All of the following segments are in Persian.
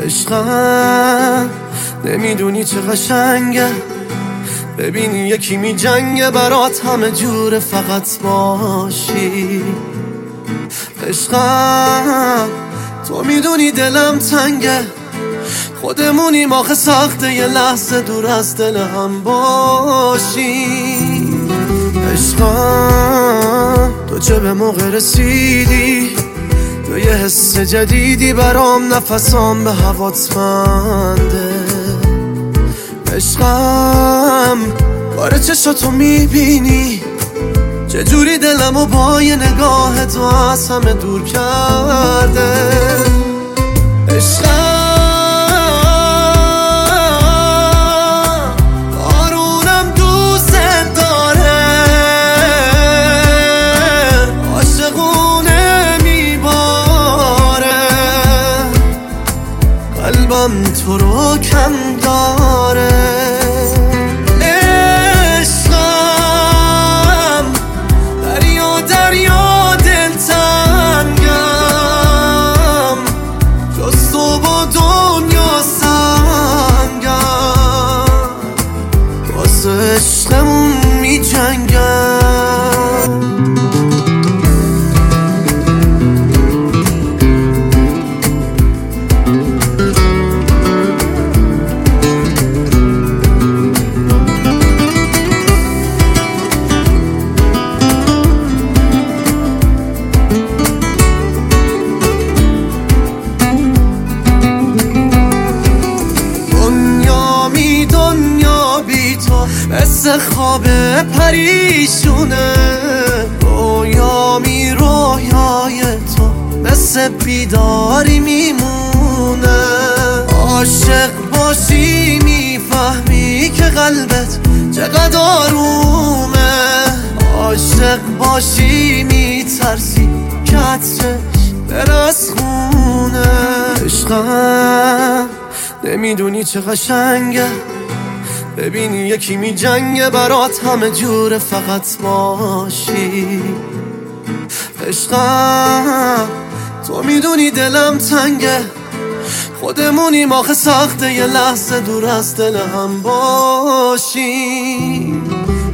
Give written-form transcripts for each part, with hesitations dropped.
عشقم نمیدونی چه قشنگه، ببینی یکی می جنگه برات همه جوره فقط باشی. عشقم تو میدونی دلم تنگه، خودمونیم آخه سخته یه لحظه دور از دل هم باشی. عشقم تو چه به موقع رسیدی، تو یه حس جدیدی برام، نفسام به هوات بنده. عشقم کار چشاتو میبینی، چجوری دلمو با یه نگاه تو از همه دور کرده. عشقم بارونم دوست داره، عاشقونه میباره، قلبم تو رو کم داره. عشقمون می جنگم. مثل خواب پریشونه، رویامی رویای تو مثل بیداری میمونه. عاشق باشی میفهمی که قلبت چقدر آرومه، عاشق باشی میترسی که عطرش بره از خونه. عشقم نمیدونی چه قشنگه، ببینی یکی می جنگه برات همه جوره فقط باشی. عشقم تو میدونی دلم تنگه، خودمونیم آخه سخته یه لحظه دور از دل هم باشی.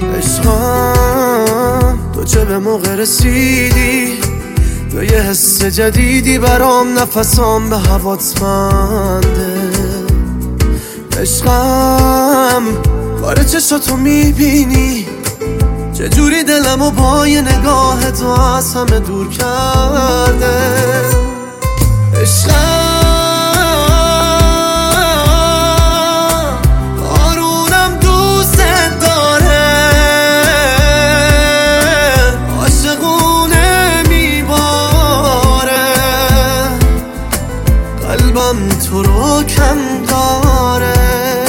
عشقم تو چه به موقع رسیدی، تو یه حس جدیدی برام، نفسام به هوات بنده. عشقم کار چشاتو میبینی، چجوری دلمو با یه نگاه تو از همه دور کرده. عشقم بارونم دوست داره، عاشقونه میباره، قلبم تو رو کم داره.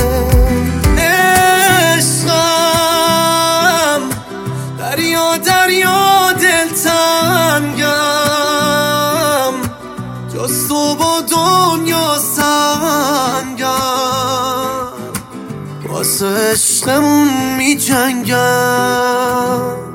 دریا دلتنگم، جز تو با دنیا سنگم، واسه عشقمون می جنگم.